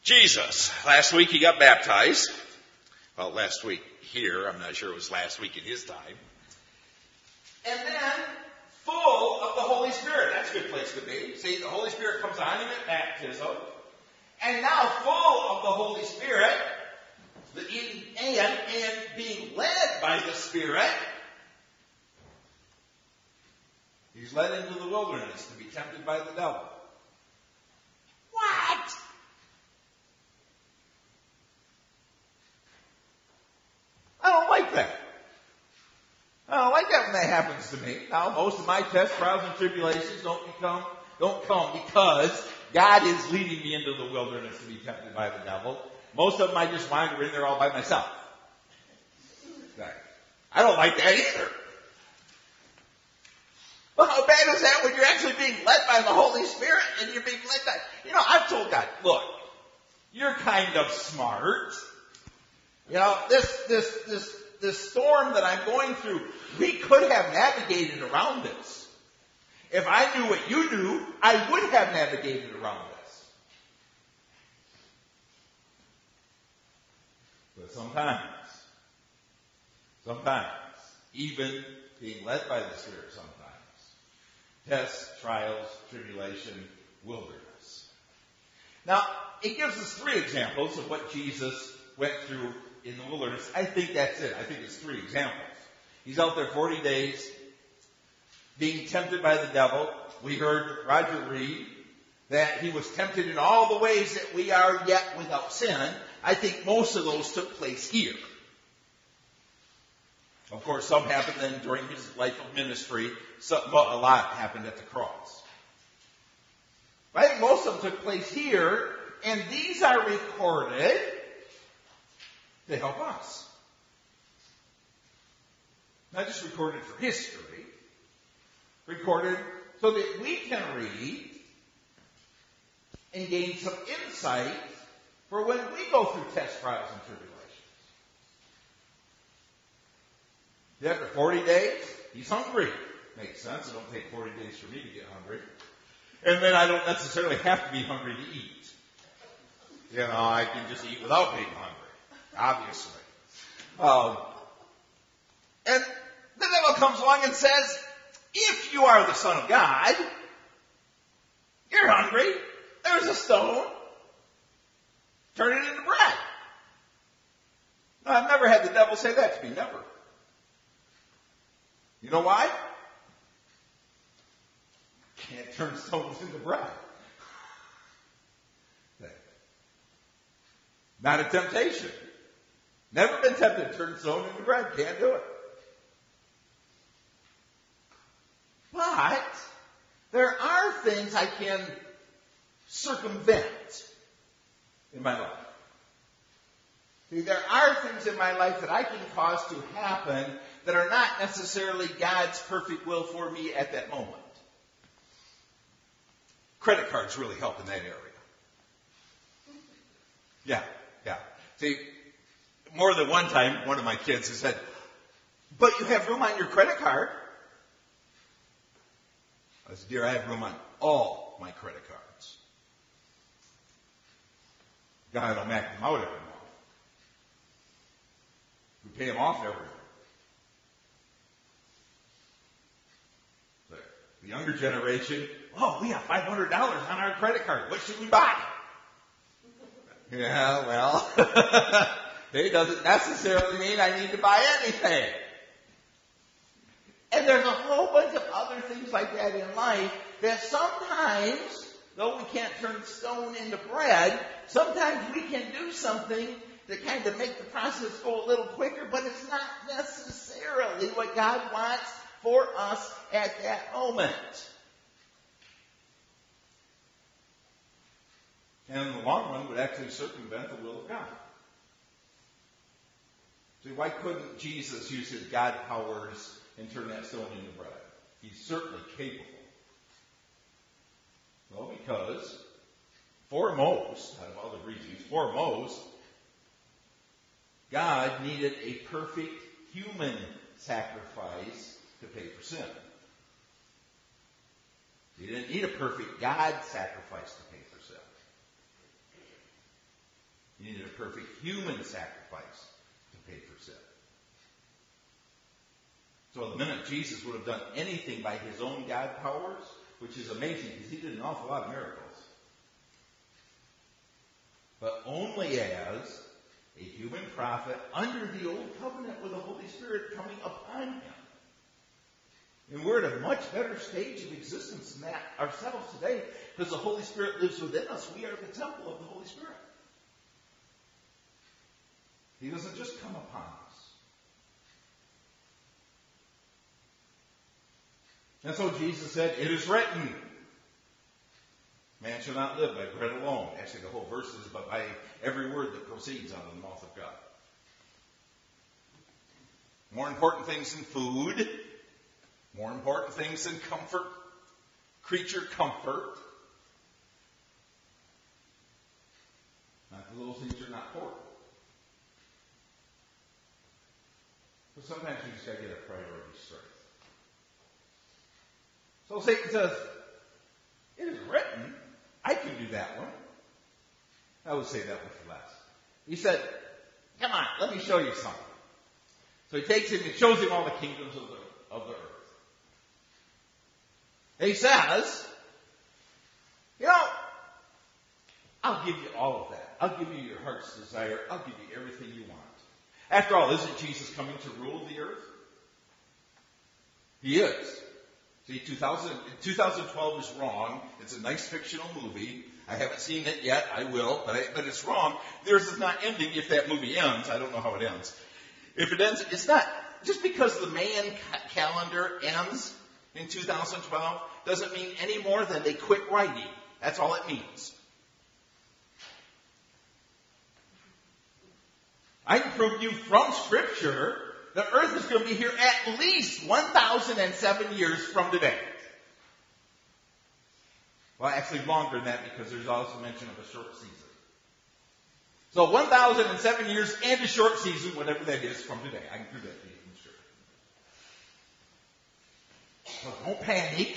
Jesus. Last week he got baptized. Well, last week here. I'm not sure it was last week in his time. And then full of the Holy Spirit. That's a good place to be. See, the Holy Spirit comes on him at baptism. And now full of the Holy Spirit, and being led by the Spirit, he's led into the wilderness to be tempted by the devil. What? I don't like that. I don't like that when that happens to me. Now, most of my tests, trials, and tribulations don't come because God is leading me into the wilderness to be tempted by the devil. Most of them I just wander in there all by myself. I don't like that either. Well, how bad is that when you're actually being led by the Holy Spirit and you're being led by... I've told God, look, you're kind of smart. This storm that I'm going through, we could have navigated around this. If I knew what you knew, I would have navigated around this. But sometimes, even being led by the Spirit sometimes, tests, trials, tribulation, wilderness. Now, it gives us 3 examples of what Jesus went through in the wilderness. I think that's it. I think it's 3 examples. He's out there 40 days, being tempted by the devil. We heard Roger read that he was tempted in all the ways that we are yet without sin. I think most of those took place here. Of course, some happened then during his life of ministry. A lot happened at the cross. But I think most of them took place here, and these are recorded to help us. Not just recorded for history, recorded so that we can read and gain some insight for when we go through tests, trials, and tribulations. After 40 days, he's hungry. Makes sense. It don't take 40 days for me to get hungry. And then I don't necessarily have to be hungry to eat. I can just eat without being hungry, obviously. And the devil comes along and says, if you are the Son of God, you're hungry, there's a stone, turn it into bread. Now, I've never had the devil say that to me, never. You know why? Can't turn stones into bread. Not a temptation. Never been tempted to turn stone into bread. Can't do it. But there are things I can circumvent in my life. See, there are things in my life that I can cause to happen that are not necessarily God's perfect will for me at that moment. Credit cards really help in that area. Yeah. See, more than one time, one of my kids has said, but you have room on your credit card. I said, dear, I have room on all my credit cards. God will max them out every month. We pay them off every month. The younger generation, we have $500 on our credit card. What should we buy? Yeah, well, it doesn't necessarily mean I need to buy anything. And there's a whole bunch of other things like that in life that sometimes, though we can't turn stone into bread, sometimes we can do something to kind of make the process go a little quicker, but it's not necessarily what God wants for us at that moment. And in the long run would actually circumvent the will of God. See, why couldn't Jesus use his God powers and turn that stone into bread? He's certainly capable. Well, because foremost, out of other reasons, God needed a perfect human sacrifice to pay for sin. He didn't need a perfect God sacrifice to pay for sin. He needed a perfect human sacrifice to pay for sin. So the minute Jesus would have done anything by his own God powers, which is amazing because he did an awful lot of miracles, but only as a human prophet under the old covenant with the Holy Spirit coming upon him. And we're at a much better stage of existence than that ourselves today because the Holy Spirit lives within us. We are the temple of the Holy Spirit. He doesn't just come upon us. And so Jesus said, "It is written, man shall not live by bread alone." Actually, the whole verse is, but by every word that proceeds out of the mouth of God. More important things than food, more important things than comfort, creature comfort. Not that those things are not important. But sometimes you just got to get a priority straight. So Satan says, "It is written." I can do that one. I would say that one for last. He said, "Come on, let me show you something." So he takes him and shows him all the kingdoms of the earth. And he says, I'll give you all of that. I'll give you your heart's desire. I'll give you everything you want. After all, isn't Jesus coming to rule the earth? He is. See, 2012 is wrong. It's a nice fictional movie. I haven't seen it yet. I will, but it's wrong. Theirs is not ending if that movie ends. I don't know how it ends. If it ends, it's not. Just because the Mayan calendar ends in 2012 doesn't mean any more than they quit writing. That's all it means. I can prove to you from Scripture the earth is going to be here at least 1,007 years from today. Well, actually longer than that because there's also mention of a short season. So 1,007 years and a short season, whatever that is, from today. I can prove that to you from Scripture. So don't panic.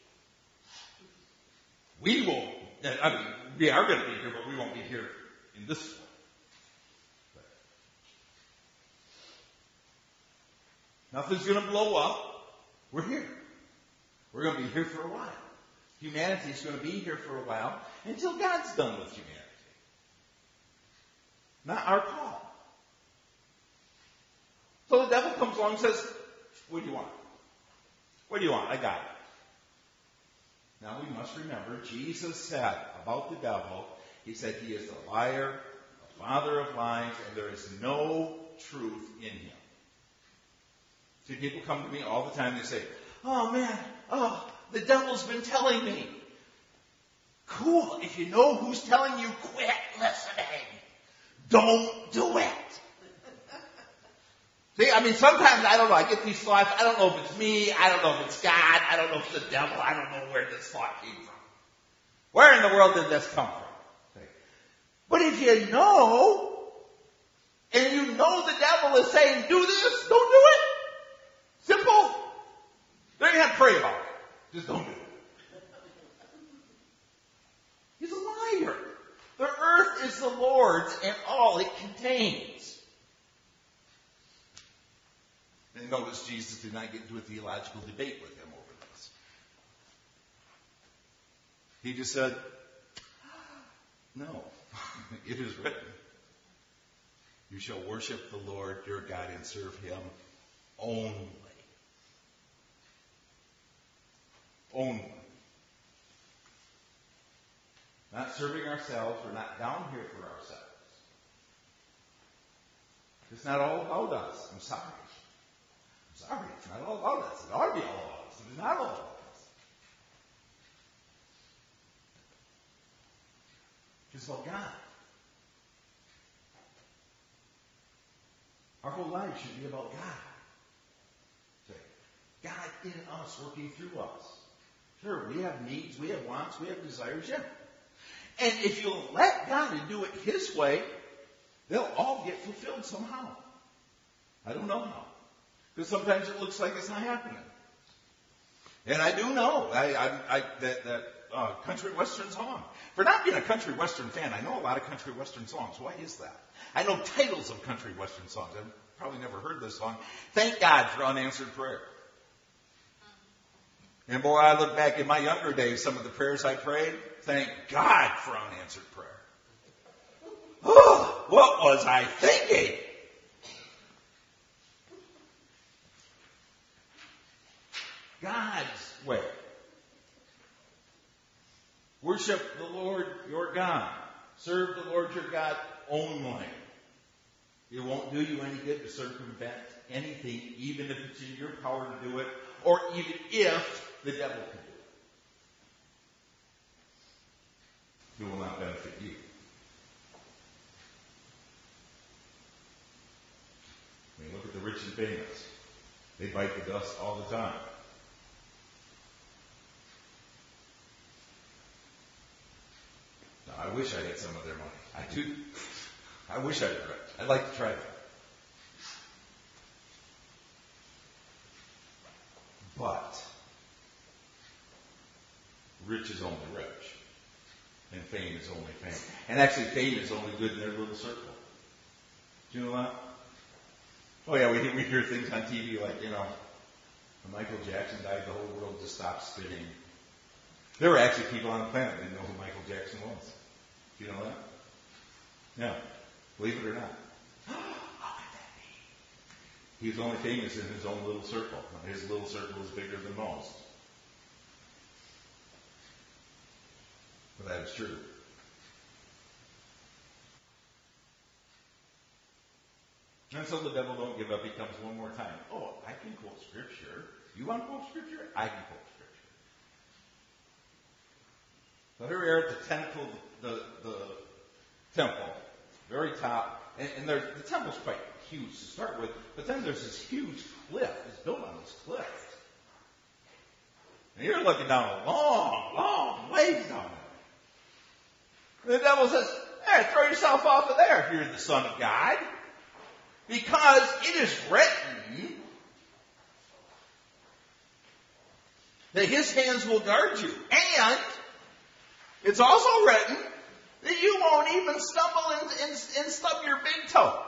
We are going to be here, but we won't be here in this one. Nothing's going to blow up. We're here. We're going to be here for a while. Humanity's going to be here for a while until God's done with humanity. Not our call. So the devil comes along and says, "What do you want? What do you want? I got it." Now we must remember, Jesus said about the devil, he said he is a liar, a father of lies, and there is no truth in him. See, people come to me all the time, they say, "Oh man, the devil's been telling me." Cool. If you know who's telling you, quit listening. Don't do it. See, sometimes, I don't know, I get these thoughts, I don't know if it's me, I don't know if it's God, I don't know if it's the devil, I don't know where this thought came from. Where in the world did this come from? But if you know, and you know the devil is saying, do this, don't do it. Simple. Don't even have to pray about it. Just don't do it. He's a liar. The earth is the Lord's and all it contains. And notice Jesus did not get into a theological debate with him over this. He just said, "No, it is written. You shall worship the Lord your God and serve him only." Only. Not serving ourselves. We're not down here for ourselves. It's not all about us. I'm sorry. It's not all about us. It ought to be all about us. It is not all about us. It's about God. Our whole life should be about God. God in us, working through us. Sure, we have needs, we have wants, we have desires, yeah. And if you'll let God and do it His way, they'll all get fulfilled somehow. I don't know how. Because sometimes it looks like it's not happening. And I do know that country western song. For not being a country western fan, I know a lot of country western songs. Why is that? I know titles of country western songs. I've probably never heard this song. Thank God for unanswered prayer. And boy, I look back in my younger days, some of the prayers I prayed, thank God for unanswered prayer. Oh, what was I thinking? God's way. Worship the Lord your God. Serve the Lord your God only. It won't do you any good to circumvent anything, even if it's in your power to do it, or even if the devil can do it. It will not benefit you. I mean, look at the rich and famous. They bite the dust all the time. Now, I wish I had some of their money. I do. I wish I did. I'd like to try that. But rich is only rich. And fame is only fame. And actually, fame is only good in their little circle. Do you know that? Oh yeah, we hear things on TV like, when Michael Jackson died, the whole world just stopped spinning. There were actually people on the planet that didn't know who Michael Jackson was. Do you know that? Yeah. Believe it or not. How could that be? He was only famous in his own little circle. His little circle is bigger than most. But that is true. And so the devil don't give up. He comes one more time. Oh, I can quote Scripture. You want to quote Scripture? I can quote Scripture. So here we are at the temple, the temple, very top. And the temple's quite huge to start with. But then there's this huge cliff. It's built on this cliff. And you're looking down a long, long ways down there. And the devil says, hey, throw yourself off of there if you're the Son of God. Because it is written that his hands will guard you. And it's also written that you won't even stumble and stub your big toe.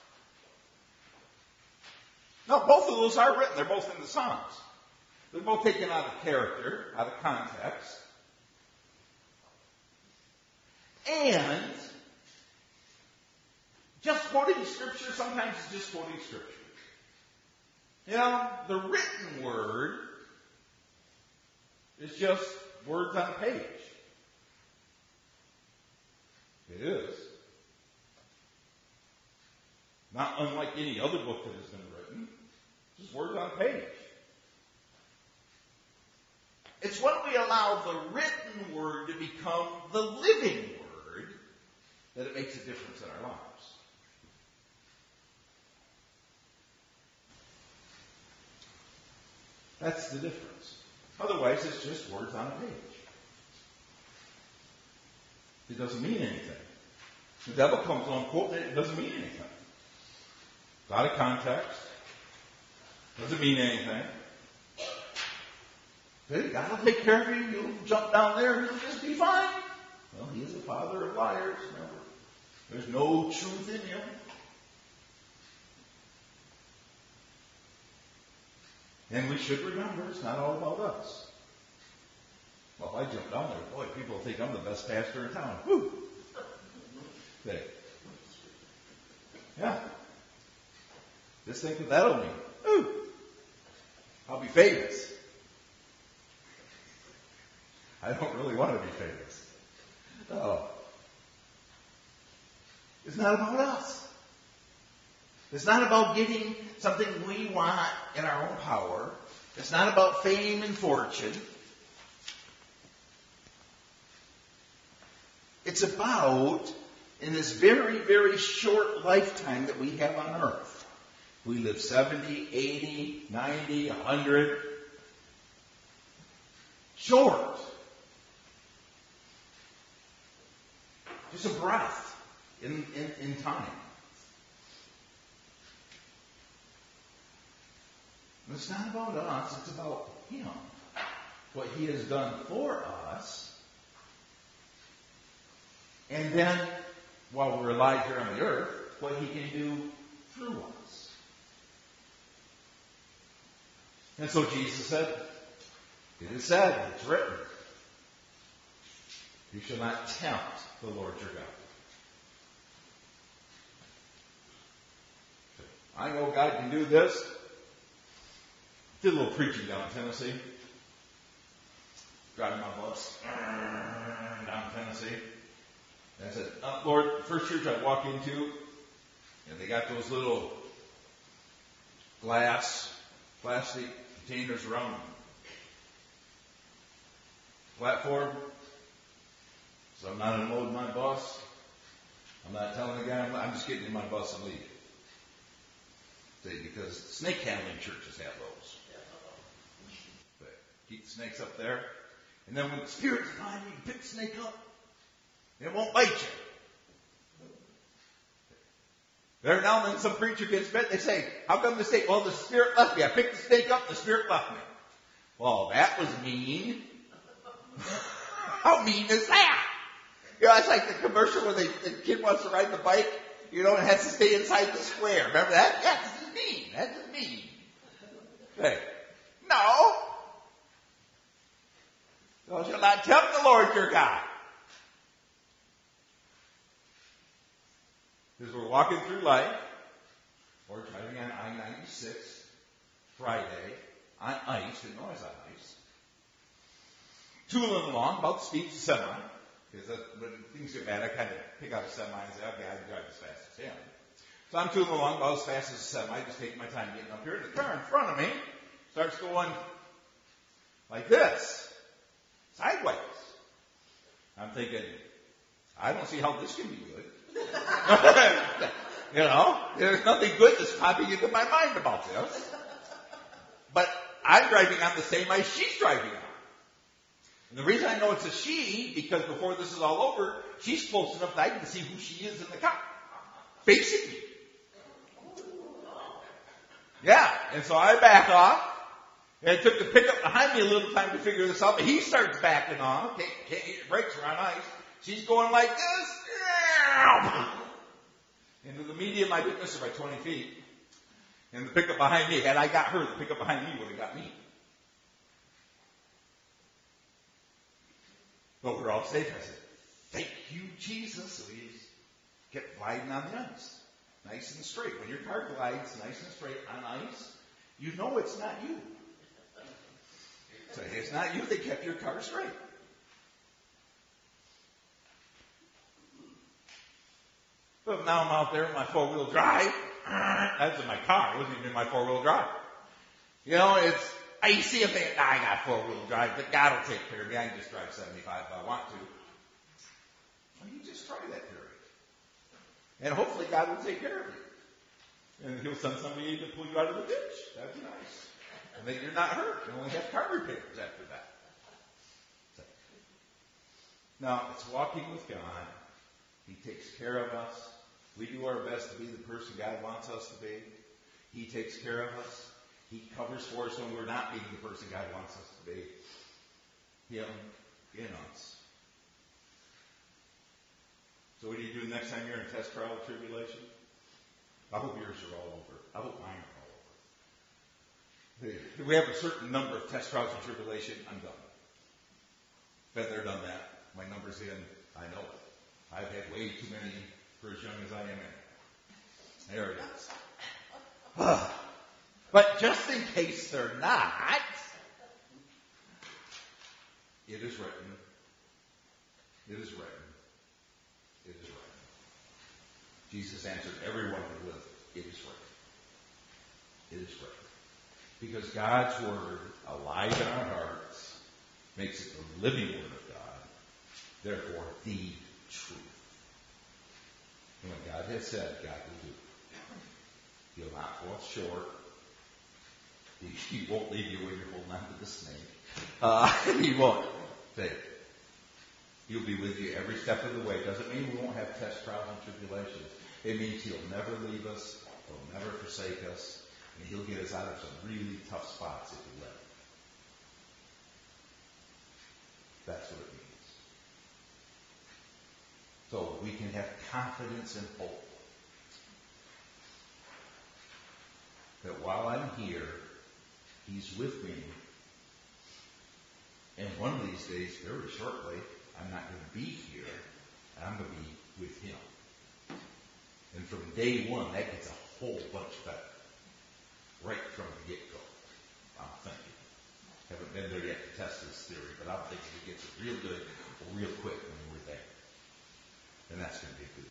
Now, both of those are written. They're both in the Psalms. They're both taken out of character, out of context. And just quoting Scripture sometimes is just quoting Scripture. The written word is just words on a page. It is. Not unlike any other book that has been written. Just words on a page. It's when we allow the written word to become the living word that it makes a difference in our lives. That's the difference. Otherwise, it's just words on a page. It doesn't mean anything. The devil comes on quoting it, it doesn't mean anything. It's out of context. Doesn't mean anything. God will take care of you. You'll jump down there and you'll just be fine. Well, he is the father of liars. Remember, there's no truth in him. And we should remember, it's not all about us. Well, if I jump down there, boy, people think I'm the best pastor in town. Woo! Okay. Yeah. Just think what that'll mean. Ooh! I'll be famous. I don't really want to be famous. Oh. It's not about us. It's not about getting something we want in our own power. It's not about fame and fortune. It's about, in this very, very short lifetime that we have on earth. We live 70, 80, 90, 100. Short. Just a breath in time. And it's not about us, it's about him. What he has done for us And then, while we're alive here on the earth, what he can do through us. And so Jesus said, it is said, it's written, you shall not tempt the Lord your God. I know God can do this. Did a little preaching down in Tennessee. Driving my bus down in Tennessee. And I said, Lord, the first church I walk into, and they got those little plastic containers around the platform. So I'm not unloading my bus. I'm not telling the guy, I'm just getting in my bus and leaving. See, because snake handling churches have those. But keep the snakes up there. And then when the Spirit's behind you, you pick the snake up. And it won't bite you. Every now and then some preacher gets bit. They say, how come the snake? Well, the Spirit left me. I picked the snake up, the Spirit left me. Well, that was mean. How mean is that? You know, it's like the commercial where the kid wants to ride the bike, you know, and has to stay inside the square. Remember that? Yeah, this is mean. That's just mean. Hey, no. Thou shalt not tempt the Lord your God. Because we're walking through life, or driving on I-96, Friday, on ice, didn't know I was on ice. Tooling along, about the speed of a semi. Because when things get bad, I kind of pick out a semi and say, okay, I can drive as fast as him. So I'm tooling along about as fast as a semi, just taking my time getting up here. The car in front of me starts going like this, sideways. I'm thinking, I don't see how this can be good. You know, there's nothing good that's popping into my mind about this. But I'm driving on the same ice she's driving on. And the reason I know it's a she, because before this is all over, she's close enough that I can see who she is in the car. Facing me. Yeah, and so I back off. And it took the pickup behind me a little time to figure this out, but he starts backing off. Can't get your brakes are on ice. She's going like this. Into the medium, I didn't miss her by 20 feet. And the pickup behind me, had I got her, the pickup behind me would have got me. But we're all safe. I said, thank you, Jesus. So we kept gliding on the ice. Nice and straight. When your car glides nice and straight on ice, you know it's not you. So it's not you that kept your car straight. But now I'm out there in my four-wheel drive. That's in my car. It wasn't even in my four-wheel drive. You know, it's icy. I'm thinking, I got four-wheel drive, but God will take care of me. I can just drive 75 if I want to. Well, you just try that period. And hopefully God will take care of you. And he'll send somebody to pull you out of the ditch. That'd be nice. And then you're not hurt. You only have car repairs after that. So. Now, it's walking with God. He takes care of us. We do our best to be the person God wants us to be. He takes care of us. He covers for us when we're not being the person God wants us to be. Him in us. So what do you do next time you're in a test, trial, or tribulation? I hope yours are all over. I hope mine are all over. If we have a certain number of test, trials, and tribulation, I'm done. Been there, done that. My number's in. I know it. I've had way too many for as young as I am in. There it is. But just in case they're not, it is written. It is written. It is written. Jesus answered everyone with, it is written. It is written. Because God's word, alive in our hearts, makes it the living word of God. Therefore, the truth. And what God has said, God will do. He'll not fall short. He won't leave you when you're holding on to the snake. He won't. He'll be with you every step of the way. Doesn't mean we won't have tests, trials, and tribulations. It means he'll never leave us. He'll never forsake us. And he'll get us out of some really tough spots if we let him. That's what it means. So we can have confidence and hope that while I'm here, He's with me. And one of these days, very shortly, I'm not going to be here. I'm going to be with Him. And from day one, that gets a whole bunch better. Right from the get-go. I'm thinking. Haven't been there yet to test this theory, but I'm thinking it gets real good real quick when we're there. And that's going to be a good